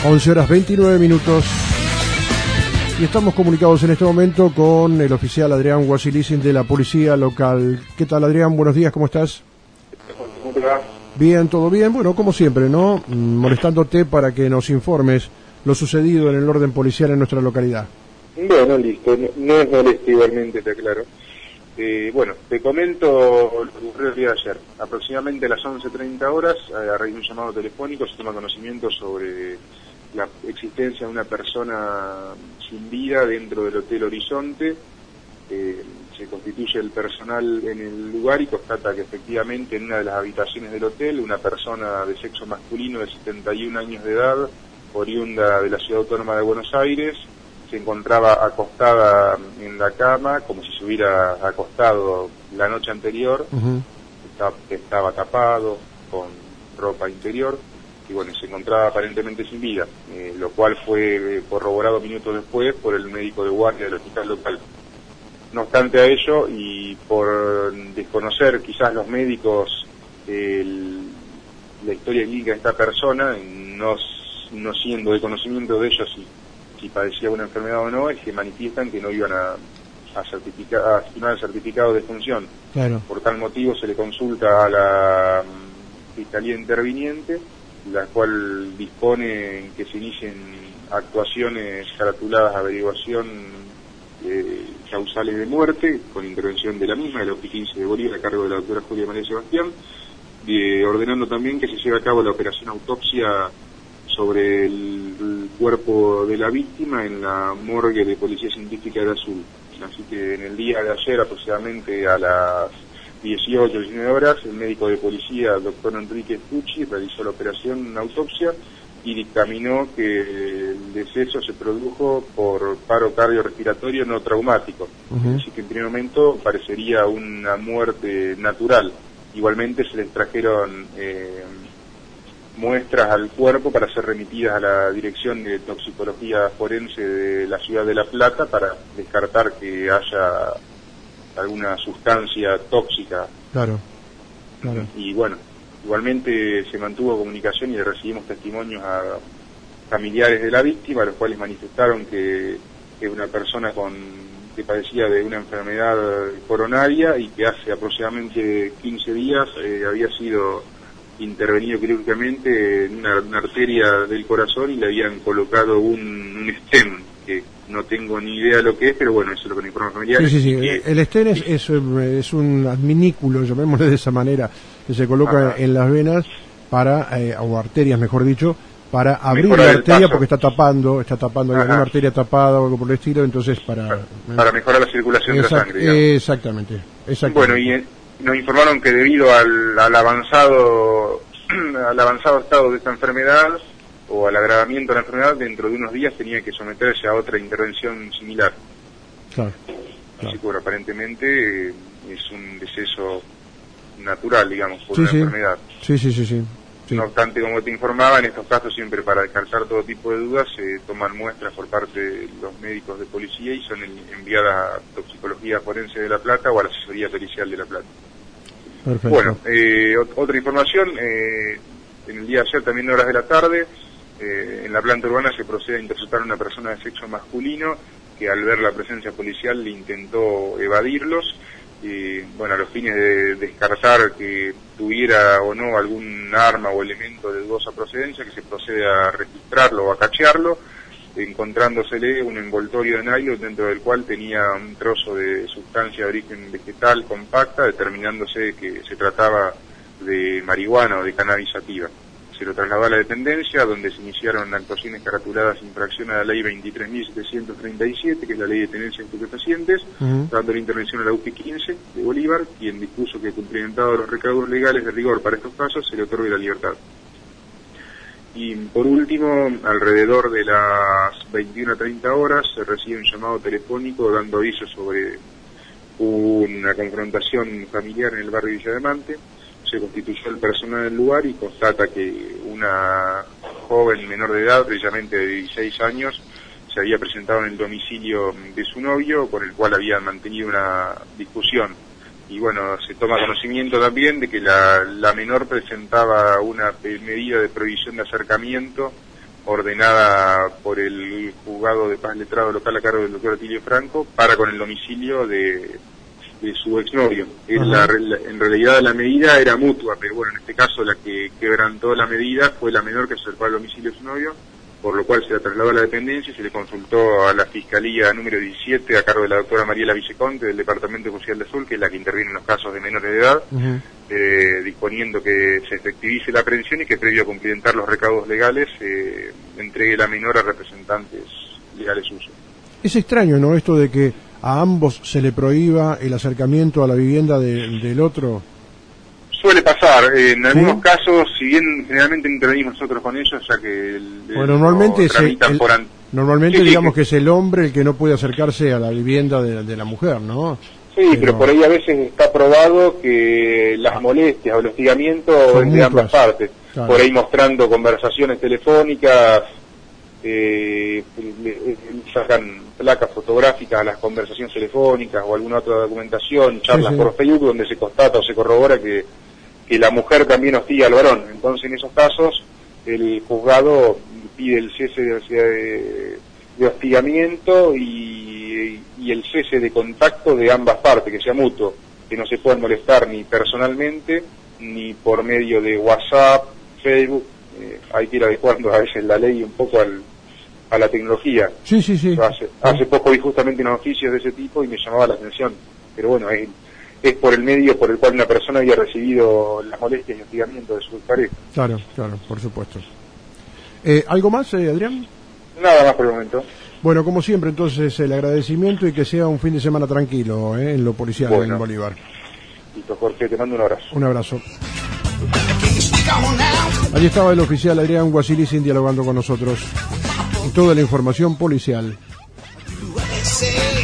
11:29. Y estamos comunicados en este momento con el oficial Adrián Guasilicin de la Policía Local. ¿Qué tal, Adrián? Buenos días, ¿cómo estás? ¿Cómo te va? Bien, todo bien. Bueno, como siempre, ¿no? Molestándote para que nos informes lo sucedido en el orden policial en nuestra localidad. Bueno, listo. No es molesto igualmente, te aclaro. Bueno, te comento lo que ocurrió el día de ayer. Aproximadamente a las 11:30 horas, a raíz de un llamado telefónico, se toma conocimiento sobre la existencia de una persona sin vida dentro del Hotel Horizonte. Se constituye el personal en el lugar y constata que efectivamente en una de las habitaciones del hotel una persona de sexo masculino de 71 años de edad, oriunda de la Ciudad Autónoma de Buenos Aires, se encontraba acostada en la cama como si se hubiera acostado la noche anterior. Estaba tapado con ropa interior y bueno, se encontraba aparentemente sin vida, lo cual fue corroborado minutos después por el médico de guardia del hospital local. No obstante a ello, y por desconocer quizás los médicos la historia clínica de esta persona, no siendo de conocimiento de ellos si padecía una enfermedad o no, es que manifiestan que no iban a firmar el certificado de defunción. Claro. Por tal motivo se le consulta a la Fiscalía Interviniente, la cual dispone en que se inicien actuaciones caratuladas a averiguación causales de muerte, con intervención de la misma, de la OPI 15 de Bolívar, a cargo de la doctora Julia María Sebastián, ordenando también que se lleve a cabo la operación autopsia sobre el cuerpo de la víctima en la morgue de Policía Científica de Azul. Así que en el día de ayer, aproximadamente a las 18-19 horas, el médico de policía, doctor Enrique Pucci, realizó la operación autopsia y dictaminó que el deceso se produjo por paro cardiorrespiratorio no traumático. Así que en primer momento parecería una muerte natural. Igualmente se les trajeron muestras al cuerpo para ser remitidas a la Dirección de Toxicología Forense de la Ciudad de La Plata para descartar que haya alguna sustancia tóxica. Claro. Y bueno, igualmente se mantuvo comunicación y le recibimos testimonios a familiares de la víctima, los cuales manifestaron que es una persona que padecía de una enfermedad coronaria y que hace aproximadamente 15 días había sido intervenido quirúrgicamente en una arteria del corazón y le habían colocado un stem, que no tengo ni idea de lo que es, pero bueno, eso es lo que me informa familiar. Sí. El stem es un adminículo, llamémosle de esa manera, que se coloca en las venas para, o arterias mejor dicho, para abrir la arteria porque está tapando, hay alguna arteria tapada o algo por el estilo, entonces para mejorar la circulación de la sangre, digamos. Exactamente. Bueno, y nos informaron que debido al avanzado estado de esta enfermedad o al agravamiento de la enfermedad, dentro de unos días tenía que someterse a otra intervención similar. Claro. Así que bueno, aparentemente es un deceso natural, digamos, por una enfermedad. Sí. No obstante, como te informaba, en estos casos siempre para descartar todo tipo de dudas se toman muestras por parte de los médicos de policía y son enviadas a Toxicología Forense de La Plata o a la Asesoría Pericial de La Plata. Perfecto. Bueno, otra información, en el día de ayer, también en horas de la tarde, en la planta urbana se procede a interceptar a una persona de sexo masculino que al ver la presencia policial le intentó evadirlos. Bueno, a los fines de descartar que tuviera o no algún arma o elemento de dudosa procedencia, que se procede a registrarlo o a cachearlo, encontrándosele un envoltorio de nylon dentro del cual tenía un trozo de sustancia de origen vegetal compacta, determinándose que se trataba de marihuana o de cannabis sativa. Se lo trasladó a la dependencia, donde se iniciaron actuaciones caratuladas infracción a la ley 23.737, que es la ley de tenencia de estupefacientes, dando la intervención a la UPI 15 de Bolívar, quien dispuso que, cumplimentado los recaudos legales de rigor para estos casos, se le otorgue la libertad. Y por último, alrededor de las 21:30 horas, se recibe un llamado telefónico dando aviso sobre una confrontación familiar en el barrio Villademante. Se constituyó el personal del lugar y constata que una joven menor de edad, precisamente de 16 años, se había presentado en el domicilio de su novio, con el cual habían mantenido una discusión. Y bueno, se toma conocimiento también de que la menor presentaba una medida de prohibición de acercamiento ordenada por el juzgado de paz letrado local a cargo del doctor Atilio Franco para con el domicilio de su exnovio. En realidad la medida era mutua, pero bueno, en este caso la que quebrantó la medida fue la menor que se acercó al domicilio de su novio, por lo cual se la trasladó a la dependencia y se le consultó a la Fiscalía número 17 a cargo de la doctora Mariela Viceconte del Departamento Judicial de Azul, que es la que interviene en los casos de menores de edad, disponiendo que se efectivice la aprehensión y que previo a cumplimentar los recaudos legales entregue la menor a representantes legales suyos. Es extraño, ¿no?, esto de que a ambos se le prohíba el acercamiento a la vivienda del otro. Suele pasar, en algunos casos, si bien generalmente intervenimos nosotros con ellos, ya que normalmente digamos que es el hombre el que no puede acercarse a la vivienda de la mujer, ¿no? Sí, pero por ahí a veces está probado que las molestias o el hostigamiento es de ambas partes. Claro. Por ahí mostrando conversaciones telefónicas, sacan placas fotográficas a las conversaciones telefónicas o alguna otra documentación, charlas por Facebook donde se constata o se corrobora que la mujer también hostiga al varón. Entonces, en esos casos, el juzgado pide el cese de hostigamiento y el cese de contacto de ambas partes, que sea mutuo, que no se puedan molestar ni personalmente, ni por medio de WhatsApp, Facebook. Hay que ir adecuando a veces la ley un poco a la tecnología. Sí. Hace poco vi justamente unos oficios de ese tipo y me llamaba la atención. Pero bueno, es por el medio por el cual una persona había recibido las molestias y hostigamiento de su pareja. Claro, por supuesto. ¿Algo más, Adrián? Nada más por el momento. Bueno, como siempre, entonces, el agradecimiento y que sea un fin de semana tranquilo, en lo policial, en Bolívar. Listo, Jorge, te mando un abrazo. Un abrazo. Allí estaba el oficial Adrián Guasilicin dialogando con nosotros y toda la información policial.